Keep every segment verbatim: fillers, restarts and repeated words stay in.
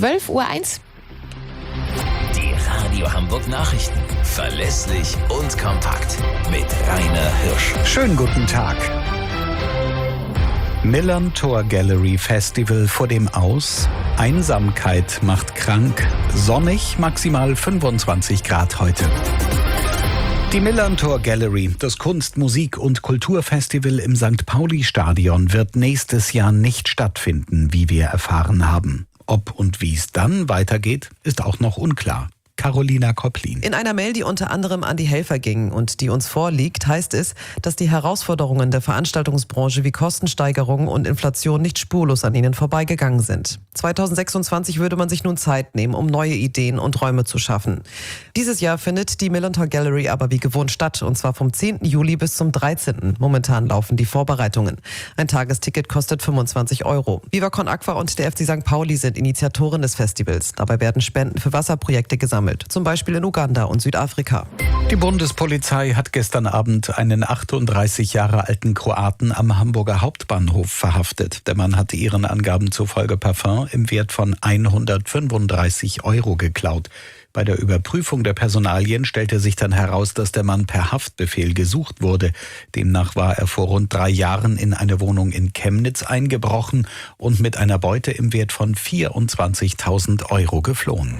zwölf Uhr eins. Die Radio Hamburg Nachrichten. Verlässlich und kompakt. Mit Rainer Hirsch. Schönen guten Tag. Millantor Gallery Festival vor dem Aus. Einsamkeit macht krank. Sonnig, maximal fünfundzwanzig Grad heute. Die Millantor Gallery, das Kunst-, Musik- und Kulturfestival im Sankt Pauli-Stadion, wird nächstes Jahr nicht stattfinden, wie wir erfahren haben. Ob und wie es dann weitergeht, ist auch noch unklar. Carolina Kopplin. In einer Mail, die unter anderem an die Helfer ging und die uns vorliegt, heißt es, dass die Herausforderungen der Veranstaltungsbranche wie Kostensteigerungen und Inflation nicht spurlos an ihnen vorbeigegangen sind. zweitausendsechsundzwanzig würde man sich nun Zeit nehmen, um neue Ideen und Räume zu schaffen. Dieses Jahr findet die Millantor Gallery aber wie gewohnt statt, und zwar vom zehnten Juli bis zum dreizehnten Momentan laufen die Vorbereitungen. Ein Tagesticket kostet fünfundzwanzig Euro. Viva Con Aqua und der F C Sankt Pauli sind Initiatoren des Festivals. Dabei werden Spenden für Wasserprojekte gesammelt, zum Beispiel in Uganda und Südafrika. Die Bundespolizei hat gestern Abend einen achtunddreißig Jahre alten Kroaten am Hamburger Hauptbahnhof verhaftet. Der Mann hatte ihren Angaben zufolge Parfum im Wert von hundertfünfunddreißig Euro geklaut. Bei der Überprüfung der Personalien stellte sich dann heraus, dass der Mann per Haftbefehl gesucht wurde. Demnach war er vor rund drei Jahren in eine Wohnung in Chemnitz eingebrochen und mit einer Beute im Wert von vierundzwanzigtausend Euro geflohen.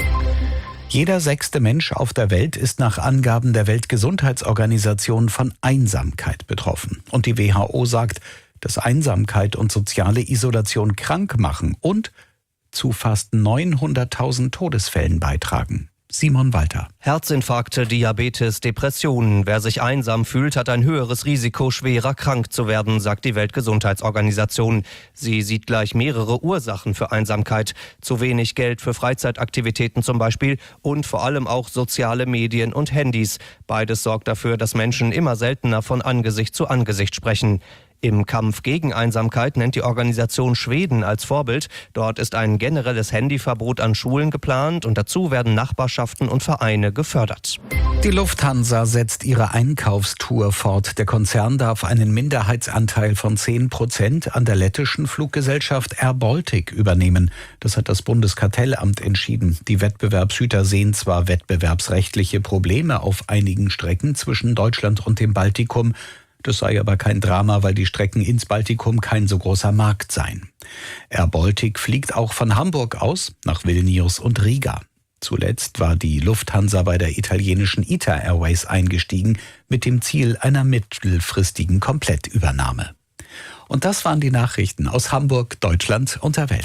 Jeder sechste Mensch auf der Welt ist nach Angaben der Weltgesundheitsorganisation von Einsamkeit betroffen. Und die W H O sagt, dass Einsamkeit und soziale Isolation krank machen und zu fast neunhunderttausend Todesfällen beitragen. Simon Walter. Herzinfarkte, Diabetes, Depressionen. Wer sich einsam fühlt, hat ein höheres Risiko, schwerer krank zu werden, sagt die Weltgesundheitsorganisation. Sie sieht gleich mehrere Ursachen für Einsamkeit. Zu wenig Geld für Freizeitaktivitäten zum Beispiel und vor allem auch soziale Medien und Handys. Beides sorgt dafür, dass Menschen immer seltener von Angesicht zu Angesicht sprechen. Im Kampf gegen Einsamkeit nennt die Organisation Schweden als Vorbild. Dort ist ein generelles Handyverbot an Schulen geplant und dazu werden Nachbarschaften und Vereine gefördert. Die Lufthansa setzt ihre Einkaufstour fort. Der Konzern darf einen Minderheitsanteil von zehn Prozent an der lettischen Fluggesellschaft Air Baltic übernehmen. Das hat das Bundeskartellamt entschieden. Die Wettbewerbshüter sehen zwar wettbewerbsrechtliche Probleme auf einigen Strecken zwischen Deutschland und dem Baltikum. Das sei aber kein Drama, weil die Strecken ins Baltikum kein so großer Markt seien. Air Baltic fliegt auch von Hamburg aus nach Vilnius und Riga. Zuletzt war die Lufthansa bei der italienischen I T A Airways eingestiegen, mit dem Ziel einer mittelfristigen Komplettübernahme. Und das waren die Nachrichten aus Hamburg, Deutschland und der Welt.